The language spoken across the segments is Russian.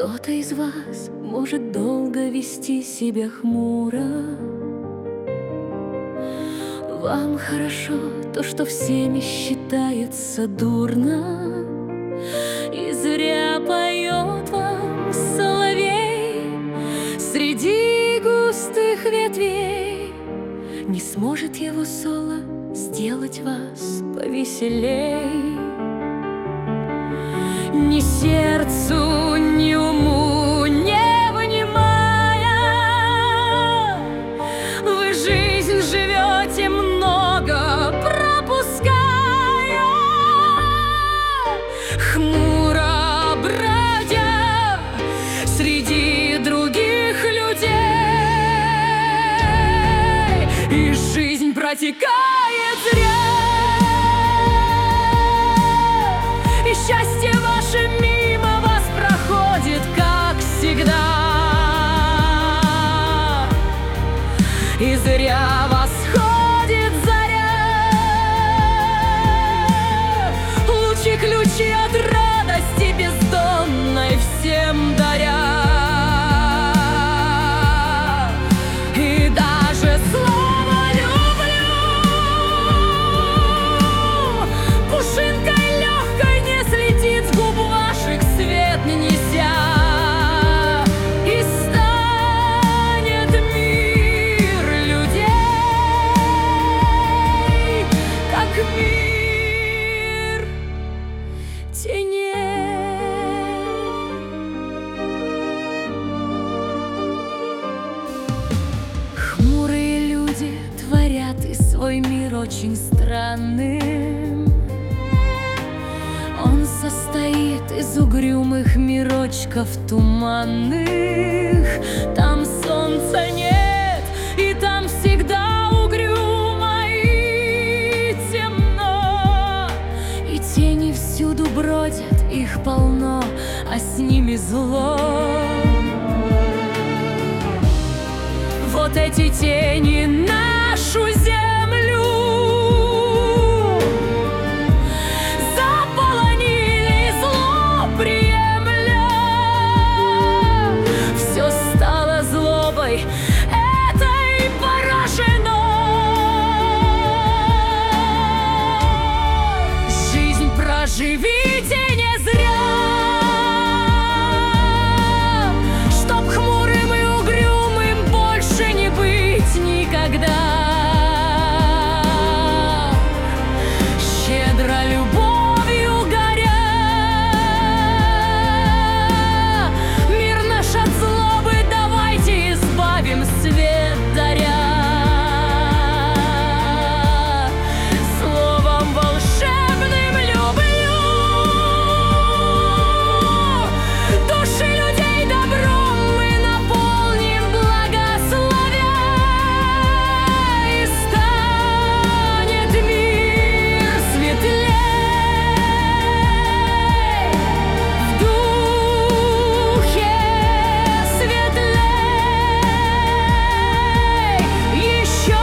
Кто-то из вас может долго вести себя хмуро. Вам хорошо то, что всеми считается дурно, и зря поет вам соловей среди густых ветвей. Не сможет его соло сделать вас повеселей. Ни сердцу, ни уму не внимая, вы жизнь живете много пропуская, хмуро бродя среди других людей, и жизнь протекает зря. И счастье ваше мимо вас проходит, как всегда. И зря восходит заря, лучи ключи от радости бездонной всем даря. И даже слово «люблю» пушинкой с губ ваших свет неся, и станет мир людей, как мир теней. Хмурые люди творят и свой мир очень странным. Он состоит из угрюмых мирочков туманных. Там солнца нет, и там всегда угрюмо и темно. И тени всюду бродят, их полно, а с ними зло. Вот эти тени нашу землю этой поражено. Жизнь проживите не зря, чтоб хмурым и угрюмым больше не быть никогда. Щедро любовью горя, мир наш от злобы давайте избавим, свет даря. Словом волшебным люблю души людей добром мы наполним, благословя, и станет мир светлей, в духе светлей, еще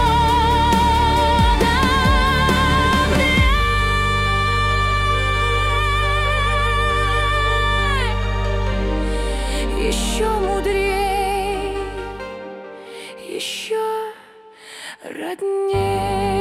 добрей, еще мудрей, еще родней.